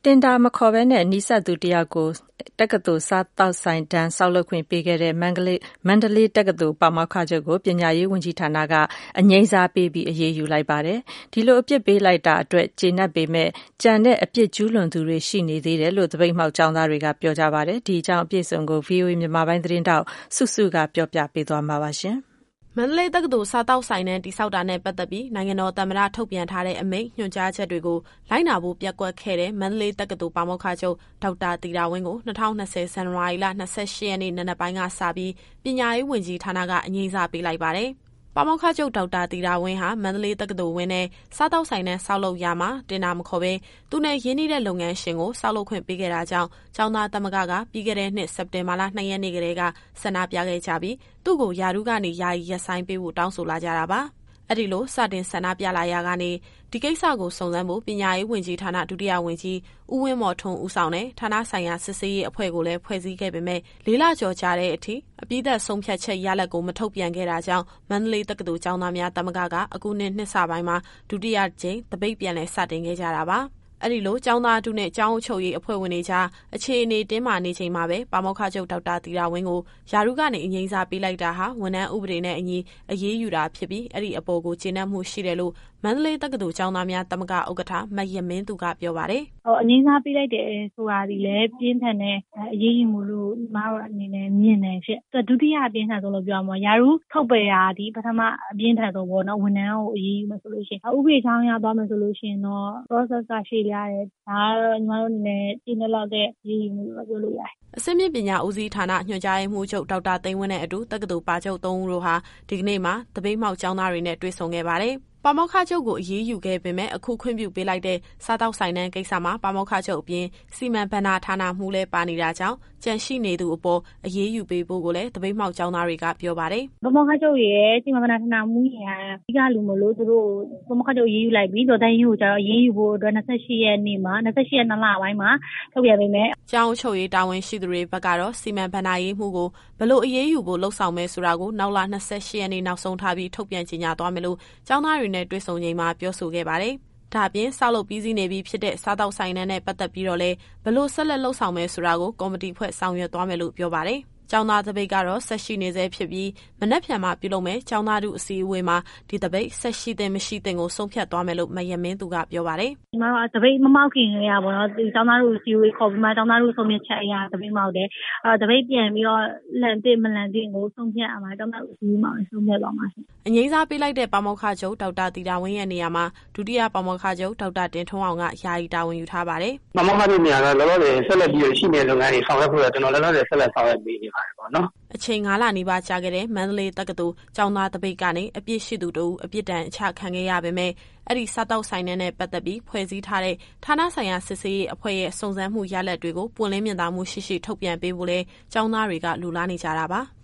တင်ဒါမခေါ်ဘဲနဲ့နီးစပ်သူတယောက်ကိုတက္ကသိုလ်စားသောက်ဆိုင်တန်းဆောက်လုပ်ခွင့်ပေးခဲ့တဲ့မန္တလေးတက္ကသိုလ်ပါမောက္ခချုပ်ကိုပညာရေးဝန်ကြီးဌာနကအငြိမ်းစားပေးပြီးအရေးယူလိုက်ပါတယ်။ဒီလိုအပြစ်ပေးလိုက်တာအတွက်ကျေနပ်ပေမဲ့ကြံတဲ့အပြစ်ကျူးလွန်သူတွေရှိနေသေးတယ်လို့သပိတ်မှောက်ကျောင်းသားတွေကပြောကြပါတယ်။ဒီအကြောင်းအပြည့်အစုံကို VOA မြန်မာပိုင်းသတင်းထောက်စုစုကပြောပြပေးသွားမှာပါရှင်။မန္တလေးတက္ကသိုလ်စားသောက်ဆိုင်နဲ့တိစောက်တာနဲ့ပတ်သက်ပြီးနိုင်ငံတော်သမ္မတထုတ်ပြန်ထားတဲ့အမိန့်ညွှန်ကြားချက်တွေကိုလိုက်နာဖို့ပျက်ကွက်ခဲ့တဲ့မန္တလေးတက္ကသိုလ်ပါမောက္ခချုပ်ဒေါက်တာသီတာဝင်းကို2020ဇန်နဝါရီလ28ရက်နေ့နံနက်ပိုင်းကစပြီးပညာရေးဝန်ကြီးဌာနကအငြိမ်းစားပေးလိုက်ပါတယ်။ပါမောက္ခချုပ်ဒေါက်တာသီတာဝင်းဟာမန္တလေးတက္ကသိုလ်ဝင်းနဲ့စားသောက်ဆိုင်နဲ့ဆောက်လုပ်ရာမှာတင်ဒါမခေါ်ဘဲသူနဲ့ရင်းနှီးတဲ့လုပ်ငန်းရှင်ကိုဆောက်လုပ်ခွင့်ပေးခဲ့တာကြောင့်ကျောင်းသားသမဂ္ဂကပြီးခဲ့တဲ့နှစ်စက်တင်ဘာလ2ရက်နေ့ကတည်းကဆန္ဒပြခဲ့ကြပြီးသူ့ကိုယာရုကနေယာယီရပ်ဆိုင်းပေးဖို့တောင်းဆိုလာကြတာပါ။အဲ့ဒီလိုစတင်ဆန္ဒပြလာရာကနေဒီကိစ္စကိုစုံစမ်းဖို့ပညာရေးဝန်ကြီးဌာနဒုတိယဝန်ကြီးဦးဝင်းမော်ထွန်းဦးဆောင်တဲ့ဌာနဆိုင်ရာစစ်ဆေးရေးအဖွဲ့ကိုလည်းဖွဲ့စည်းခဲ့ပေမဲ့၄လကျော်ကြာတဲ့အထိအပြည့်သက်ဆုံးဖြတ်ချက်ရလဒ်ကိုမထုတ်ပြန်ခဲ့တာကြောင့်မန္တလေးတက္ကသိုလ်ကျောင်းသားများသမဂ္ဂကအခုနှစ်စပိုင်းမှာဒုတိယကြိမ်တပိတ်ပြန်လည်စတင်ခဲ့ကြတာပါ။အဲ့ဒီလိုကျောင်းသားတုနဲ့ကျောင်းအုပ်ချုပ်ရေးအဖွဲ့ဝင်တွေကြားအခြေအနေတင်းမာနေချိန်မှာပဲပါမောက္ခချုပ်ဒေါက်တာသီတာဝင်းကိုယာရုကနေအငြိမ်းစားပေးလိုက်တာဟာဝန်ထမ်းဥပဒေနဲ့အညီအရေးယူတာဖြစ်ပြီးအဲ့ဒီအပေါ်ကိုကျေနပ်မှုရှိတယ်လို့မန္တလေးတက္ကသိုလ်ကျောင်းသားများသမဂ္ဂဥက္ကဋ္ဌမယမင်းသူကပြောပါတယ်။အငြိမ်းစားပေးလိုက်တယ်ဆိုတာဒီလည်းပြင်းထန်တဲ့အရေးယူမှုလို့ညီမတို့အနေနဲ့မြင်တယ်ဖြစ်။ဒုတိယအပြင်းထန်ဆုံးလို့ပြောရမှာယာရုထုတ်ပယ်တာဒီပထမအပြင်းထန်ဆုံးပေါ့နော်ဝန်ထမ်းကိုအရေးယူမယ်ဆိုလို့ရှိရင်ဥပဒေချောင်းရသွားမယ်ဆိုလို့ရှိရင်တော့ process ကရှည်ရတယ်။ဒါကတော့ညီမတို့အနေနဲ့ကျေနပ်လောက်တဲ့အရေးယူမှုလို့ပြောလို့ရတယ်။အဆင့်မြင့်ပညာဦးစီးဌာနညွှန်ကြားရေးမှူးချုပ်ဒေါက်တာသိန်းဝင်းနဲ့အတူတက္ကသိုလ်ပါချုပ်3ဦးတို့ဟာဒီကနေ့မှာသပိတ်မှောက်ကျောင်းသားတွေနဲ့တွေ့ဆုံခဲ့ပါတယ်။ပါမောက္ခချုပ်ကိုအရေးယူခဲ့ပေမဲ့အခုခွင့်ပြုပေးလိုက်တဲ့စားတောက်ဆိုင်တန်းကိစ္စမှာပါမောက္ခချုပ်အပြင်စီမံဘဏ္ဍာဌာနမှူးလည်းပါနေတာကြောင့်ကြန့်ရှိနေသူအပေါ်အရေးယူပေးဖို့ကိုလည်းသပိတ်မှောက်ကျောင်းသားတွေကပြောပါတယ်။ပါမောက္ခချုပ်ရဲ့စီမံဘဏ္ဍာဌာနမှူးရဲ့အဓိကလူမလို့သူတို့ပါမောက္ခချုပ်အရေးယူလိုက်ပြီးတော့တိုင်းယူကိုကျတော့အရေးယူဖို့အတွက်28ရက်နေ့မှာ28ရက်2လပိုင်းမှာထုတ်ပြန်ပေးမယ်။ကျောင်းအုပ်ချုပ်ရေးတာဝန်ရှိသူတွေဘက်ကတော့စီမံဘဏ္ဍာရေးမှူးကိုဘလို့အရေးယူဖို့လှုံ့ဆော်မယ်ဆိုတာကိုနောက်လ28ရက်နေ့နောက်ဆုံးထားပြီးထုတ်ပြန်ကြေညာသွားမယ်လို့ကျောင်းသားတွေနဲ့တွေ့ဆုံချိန်မှာပြောဆိုခဲ့ပါတယ်။ဒါ့အပြင်ဆောက်လုပ်ပြီးစီးနေပြီဖြစ်တဲ့စားတောက်ဆိုင်နဲ့ပတ်သက်ပြီးတော့လည်းဘလို့ဆက်လက်လှုပ်ဆောင်မယ်ဆိုတာကိုကော်မတီဖွဲ့ဆောင်ရွက်သွားမယ်လို့ပြောပါတယ်။ကျောင်းသားသပိတ်ကတော့ဆက်ရှိနေဆဲဖြစ်ပြီးမနက်ဖြန်မှာပြုလုပ်မယ်ကျောင်းသားတို့အစည်းအဝေးမှာဒီသပိတ်ဆက်ရှိတဲ့မရှိတဲ့ကိုဆုံးဖြတ်သွားမယ်လို့မယမင်းသူကပြောပါတယ်။ဒီမှာတော့သပိတ်မမောက်ခင်လေးရပါတော့ဒီကျောင်းသားတို့အစည်းအဝေးခေါ်ပြီးမှကျောင်းသားတို့ဆုံးဖြတ်ချက်အရာသပိတ်မောက်တယ်။သပိတ်ပြန်ပြီးတော့လန်တစ်မလန်တစ်ကိုဆုံးဖြတ်အောင်ကျောင်းသားတို့အစည်းအဝေးမှာဆုံးဖြတ်သွားမှာရှင်။အငြိမ်းစားပေးလိုက်တဲ့ပါမောက္ခချုပ်ဒေါက်တာသီတာဝင်းရဲ့နေရာမှာဒုတိယပါမောက္ခချုပ်ဒေါက်တာတင်ထွန်းအောင်ကယာယီတာဝန်ယူထားပါတယ်။ပါမောက္ခချုပ်နေရာတော့လောလောဆယ်ဆက်လက်ပြီးရှိနေတဲ့လုပ်ငန်းတွေဆောင်ရွက်ဖို့ကျွန်တော်လောလောဆယ်ဆက်လက်ဆောင်ရွက်ပေးနေပါတယ်ပေါ့နော်။အချိန်9လနီးပါးကြာခဲ့တဲ့မန္တလေးတက္ကသိုလ်ကျောင်းသားသပိတ်ကနေအပြစ်ရှိသူတို့အပြစ်ဒဏ်အချခံခဲ့ရပေမဲ့အဲ့ဒီစားတောက်ဆိုင်နဲ့ပတ်သက်ပြီးဖွဲ့စည်းထားတဲ့ဌာနဆိုင်ရာစစ်ဆေးရေးအဖွဲ့ရဲ့စုံစမ်းမှုရလဒ်တွေကိုပွင့်လင်းမြင်သာမှုရှိရှိထုတ်ပြန်ပေးဖို့လဲကျောင်းသားတွေကလူလားနေကြတာပါ။